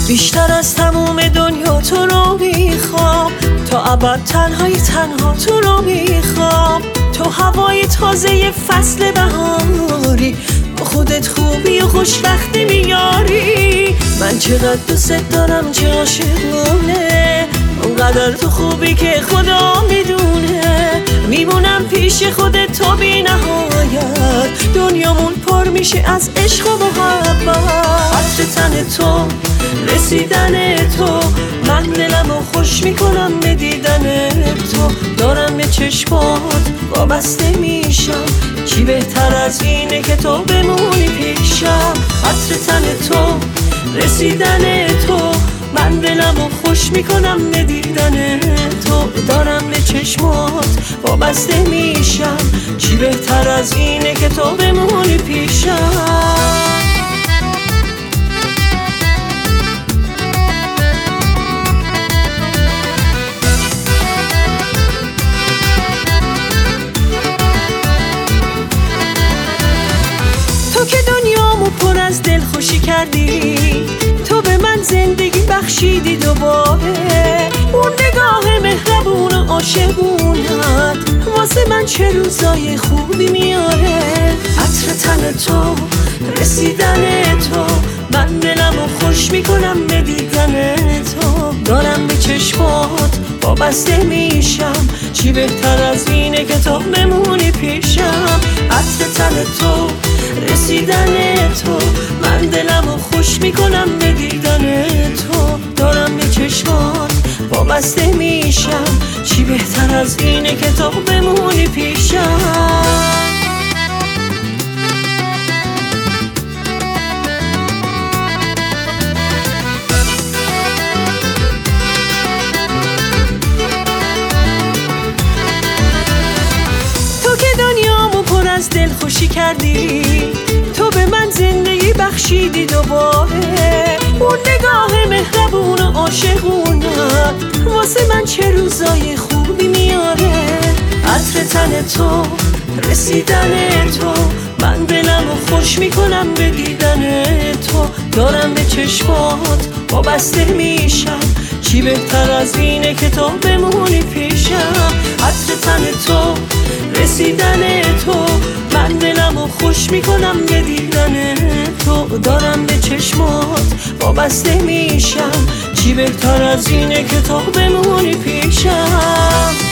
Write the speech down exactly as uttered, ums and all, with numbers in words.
بیشتر از تموم دنیا تو رو میخوام، تا ابد تنهای تنها تو رو میخوام. تو هوای تازه فصل بهاری، با خودت خوبی و خوشبختی میاری. من چقدر دوست دارم چه عاشقونه، اونقدر تو خوبی که خدا میدونه. میمونم پیش خودت تا بی نهایت، دنیامون پر میشه از عشق و محبت. عطر تن تو، رسیدن تو، من دلمو خوش میکنم به دیدن تو. دارم به چشمات وابسته میشم، چی بهتر از اینه که تو بمونی پیشم. عطر تن تو، رسیدن تو، من دلمو خوش میکنم به دیدن تو. دارم به چشمات وابسته میشم، چی بهتر از اینه که تو بمونی پیشم. تو که دنیامو پر از دلخوشی کردی، تو به من زندگی بخشیدی دوباره. اون نگاه مهربون و عاشقونت واسه من چه روزای خوبی میاره. عطر تن تو، رسیدن تو، من دلمو خوش میکنم به دیدن تو. دارم به چشمات وابسته میشم، چی بهتر از اینه که تو بمونی پیشم. عطر تن تو، رسیدن تو، من دلمو خوش میکنم به دیدن تو. دارم به چشمات وابسته میشم، چی بهتر از اینه که تو بمونی پیشم. تو که دنیامو پر از دلخوشی کردی، تو به من زندگی بخشیدی دوباره. اون نگاه مهربون و عاشقونت واسه من چه روزای خوبی میاره. عطر تن تو، رسیدن تو، من دلمو خوش میکنم به دیدن تو. دارم به چشمات وابسته میشم، چی بهتر از اینه که تو بمونی پیشم. عطر تن تو، رسیدن تو، من دلمو خوش میکنم به دیدن تو. دارم به چشمات وابسته میشم، چی بهتر از اینه که تو بمونی پیشم.